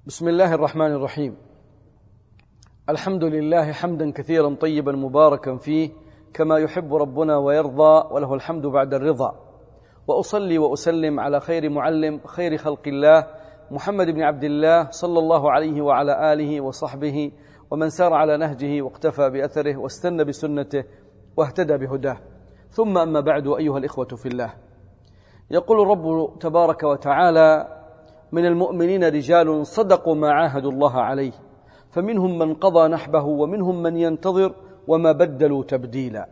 بسم الله الرحمن الرحيم. الحمد لله حمدا كثيرا طيبا مباركا فيه كما يحب ربنا ويرضى، وله الحمد بعد الرضا. وأصلي وأسلم على خير معلم خير خلق الله محمد بن عبد الله صلى الله عليه وعلى آله وصحبه ومن سار على نهجه واقتفى بأثره واستنى بسنته واهتدى بهداه. ثم أما بعد، أيها الإخوة في الله، يقول الرب تبارك وتعالى: من المؤمنين رجال صدقوا ما عاهدوا الله عليه فمنهم من قضى نحبه ومنهم من ينتظر وما بدلوا تبديلا.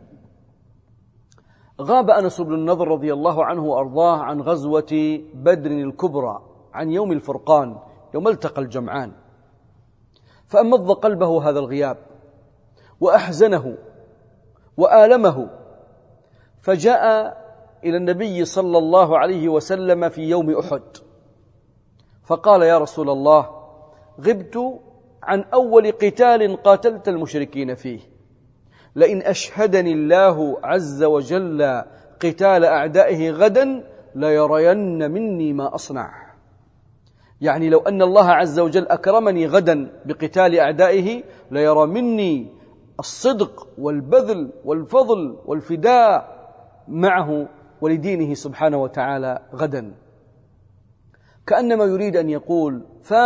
غاب أنس بن النضر رضي الله عنه وأرضاه عن غزوة بدر الكبرى، عن يوم الفرقان، يوم التقى الجمعان، فأمض قلبه هذا الغياب وأحزنه وآلمه، فجاء إلى النبي صلى الله عليه وسلم في يوم أحد فقال: يا رسول الله، غبت عن أول قتال قاتلت المشركين فيه، لئن أشهدني الله عز وجل قتال أعدائه غدا ليرين مني ما أصنع. يعني لو أن الله عز وجل أكرمني غدا بقتال أعدائه ليرى مني الصدق والبذل والفضل والفداء معه ولدينه سبحانه وتعالى غدا. كأنما يريد أن يقول: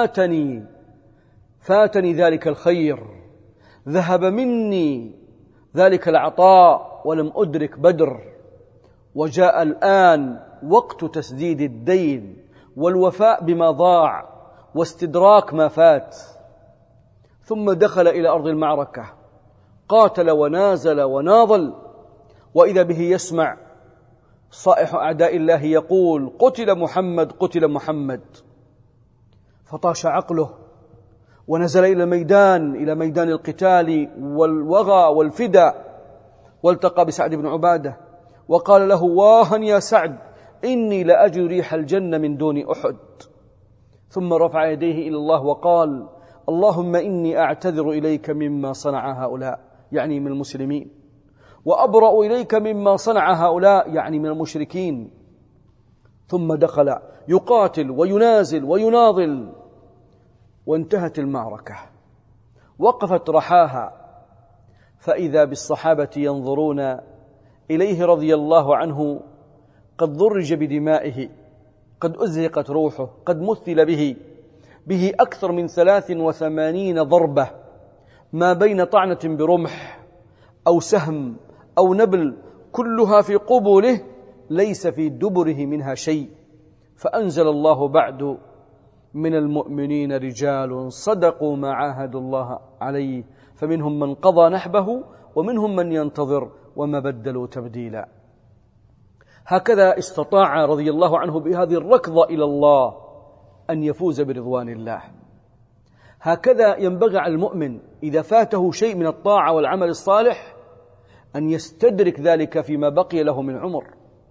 فاتني ذلك الخير، ذهب مني ذلك العطاء ولم أدرك بدر، وجاء الآن وقت تسديد الدين والوفاء بما ضاع واستدراك ما فات. ثم دخل إلى أرض المعركة، قاتل ونازل وناضل، وإذا به يسمع صائح أعداء الله يقول: قتل محمد قتل محمد. فطاش عقله ونزل إلى ميدان القتال والوغى والفداء، والتقى بسعد بن عبادة وقال له: واها يا سعد، إني لأجد ريح الجنة من دون أحد. ثم رفع يديه إلى الله وقال: اللهم إني أعتذر إليك مما صنع هؤلاء، يعني من المسلمين، وأبرأ إليك مما صنع هؤلاء، يعني من المشركين. ثم دخل يقاتل وينازل ويناضل، وانتهت المعركة، وقفت رحاها، فإذا بالصحابة ينظرون إليه رضي الله عنه قد ضرج بدمائه، قد أزهقت روحه، قد مثل به أكثر من 83 ضربة، ما بين طعنة برمح أو سهم أو نبل، كلها في قبله ليس في دبره منها شيء. فأنزل الله بعد: من المؤمنين رجال صدقوا ما عاهدوا الله عليه فمنهم من قضى نحبه ومنهم من ينتظر وما بدلوا تبديلا. هكذا استطاع رضي الله عنه بهذه الركضة إلى الله أن يفوز برضوان الله. هكذا ينبغي على المؤمن إذا فاته شيء من الطاعة والعمل الصالح أن يستدرك ذلك فيما بقي له من عمر.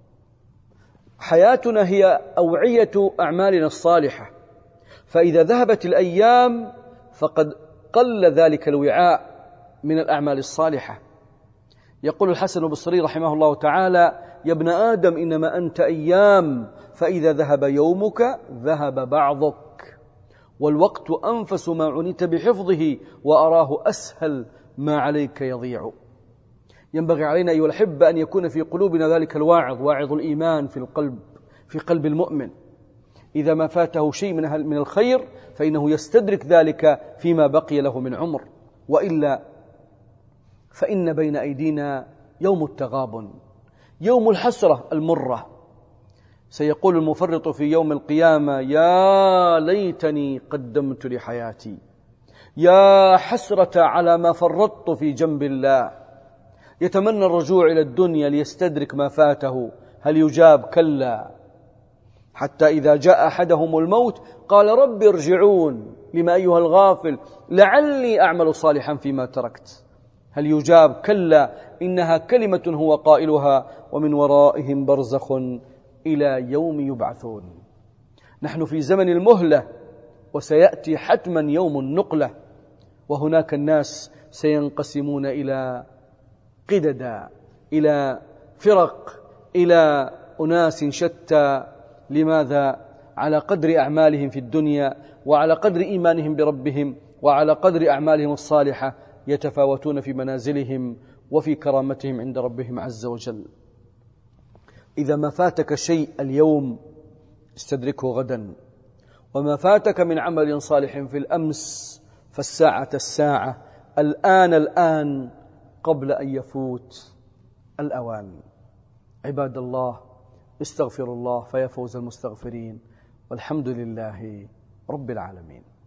حياتنا هي أوعية أعمالنا الصالحة، فإذا ذهبت الأيام فقد قل ذلك الوعاء من الأعمال الصالحة. يقول الحسن البصري رحمه الله تعالى: يا ابن آدم، إنما أنت أيام، فإذا ذهب يومك ذهب بعضك، والوقت أنفس ما عنيت بحفظه وأراه أسهل ما عليك يضيع. ينبغي علينا أيها الأحبة أن يكون في قلوبنا ذلك الواعظ، واعظ الإيمان في قلب المؤمن. إذا ما فاته شيء من الخير فإنه يستدرك ذلك فيما بقي له من عمر، وإلا فإن بين أيدينا يوم التغابن، يوم الحسرة المرة. سيقول المفرط في يوم القيامة: يا ليتني قدمت لحياتي، يا حسرة على ما فرطت في جنب الله. يتمنى الرجوع إلى الدنيا ليستدرك ما فاته، هل يجاب؟ كلا. حتى إذا جاء أحدهم الموت قال: رب ارجعون، لما أيها الغافل لعلي أعمل صالحا فيما تركت. هل يجاب؟ كلا، إنها كلمة هو قائلها ومن ورائهم برزخ إلى يوم يبعثون. نحن في زمن المهلة، وسيأتي حتما يوم النقلة، وهناك الناس سينقسمون إلى قددا، إلى فرق، إلى أناس شتى. لماذا؟ على قدر أعمالهم في الدنيا وعلى قدر إيمانهم بربهم وعلى قدر أعمالهم الصالحة يتفاوتون في منازلهم وفي كرامتهم عند ربهم عز وجل. إذا ما فاتك شيء اليوم استدركه غدا، وما فاتك من عمل صالح في الأمس فالساعة الساعة، الآن قبل أن يفوت الأوان. عباد الله، استغفروا الله فيا فوز المستغفرين، والحمد لله رب العالمين.